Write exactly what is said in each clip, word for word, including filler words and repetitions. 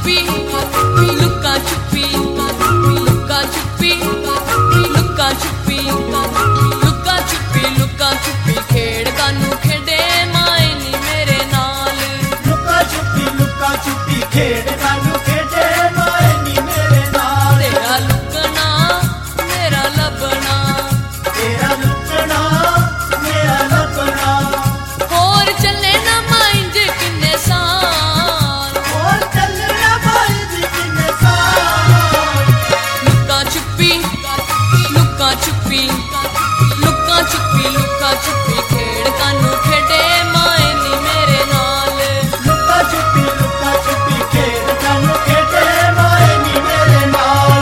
छुपी लुका छुपी लुका छुपी लुका छुपी लुका छुपी लुका छुपी खेड़ कानू खेडे माए नी मेरे नाल लुका छुपी लुका छुपी खेड़ कानू खेडे माए नी मेरे नाल तेरा लुकना मेरा लबना तेरा लुकना मेरा लबना होर चले ना माइंज किन्ने साल और चलना माइंज किन्ने साल लुका छुपी लुका छुपी लुका छुपी लुका छुपी खेड़ कानू खेडे माए नी मेरे नाल लुका छुपी लुका छुपी खेड़ कानू खेडे माए नी मेरे नाल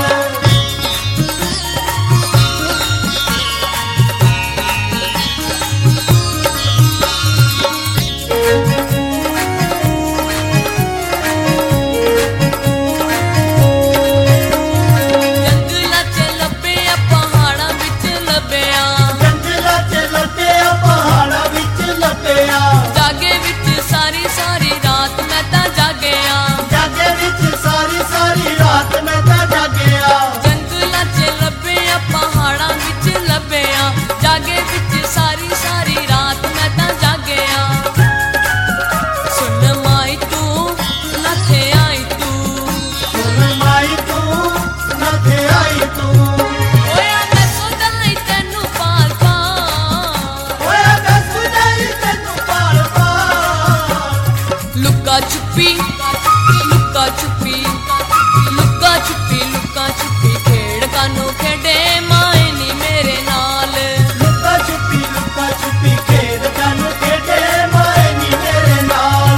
जंगलां च लब्बिया पहाड़ां विच लब्बिया जंगलां च लब्बिया पहाड़ां विच लब्बिया जागे विच सारी सारी रात मैं तां जागिया जागे विच सारी सारी रात मैं तां जागिया जंगलां च लब्बिया पहाड़ां विच लब्बिया जागे विच सारी सारी रात मैं तां जागिया सुन माई तू लथे आई तू सुन माई तू नथे आई तू होया मैं सोचाई तैनू पाल पाल होया मैं सुनाई तैनू पाल पाल लुका छुपी लुका छुपी लुका छुपी लुका छुपी खेड़ कानू खेडे माए नी मेरे नाल लुका छुपी लुका छुपी खेड़ कानू खेडे माए नी मेरे नाल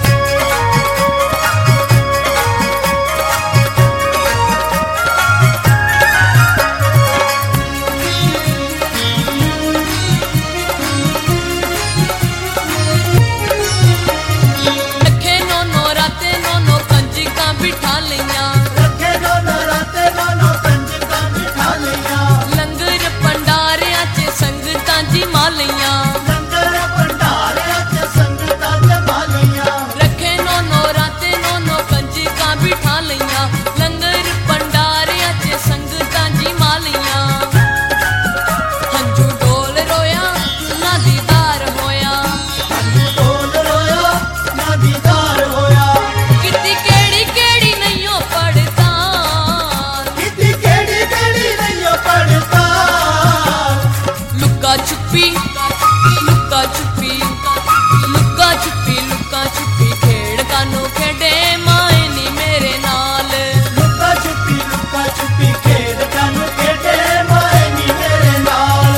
रखे नौ नौ राते नौ नौ कंजिकां बिठा लियां रखे नो नराते नो कंजकां बिठा लियां लंगर भंडारियां च संगतां जी मालियां लंगर भंडारियां च संगतां जमा लियां रखे नौ नौ राते नौ नौ कंजिकां बिठा लियां लंगर भंडारियां च संगतां जी मालियां हंझू डोल रोया ना दीदार होया ढोल रोया ना दीदार होया किती केड़ी केड़ी नईयो पड़ता किती केड़ी केड़ी नहीं पड़ता लुका छुपी लुका छुपी लुका छुपी लुका छुपी खेड़ कानू खेडे माए नी मेरे नाल लुका छुपी लुका छुपी खेड़ कानू खेडे माए नी मेरे नाल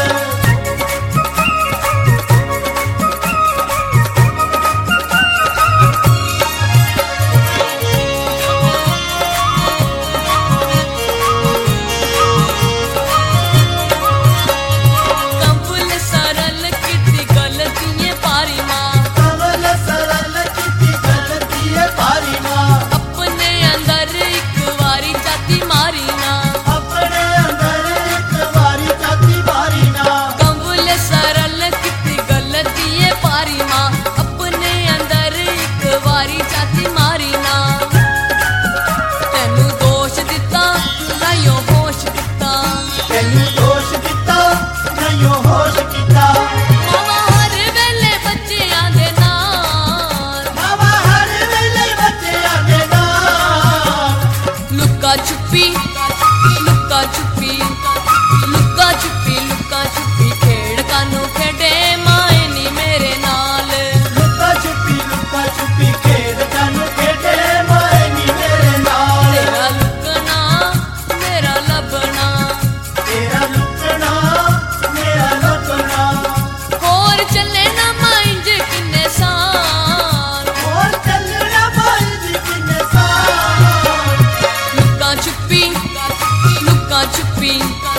कंबल सरल किती गलतियां पारी मां कमल सरल किती गलती है पारी मां अपने अंदर एक वारी जाती मारी ना अपने अंदर एक वारी जाती मारी ना कंबल सरल किती गलतियां पारी मां अपने अंदर एक वारी जाती मारी ना तैनू दोष दिता नाइयो होश दिता तैनू दोष दिता नहीं होश किता मावा हर वेले बच्चियां दे नाल मावा हर वेले बच्चियां दे नाल लुका छुपी लुका छुपी लुका छुपी लुका छुपी खेड़ कानू खेडे माए नी मेरे नाल लुका छुपी लुका छुपी खेड़ कानू खेडे माए नी मेरे नाल तेरा लुकना मेरा लबना तेरा लुकना मेरा लबना होर चले ना माइंज किन्ने साल और चलना माइंज किन्ने साल लुका छुपी लुका छुपी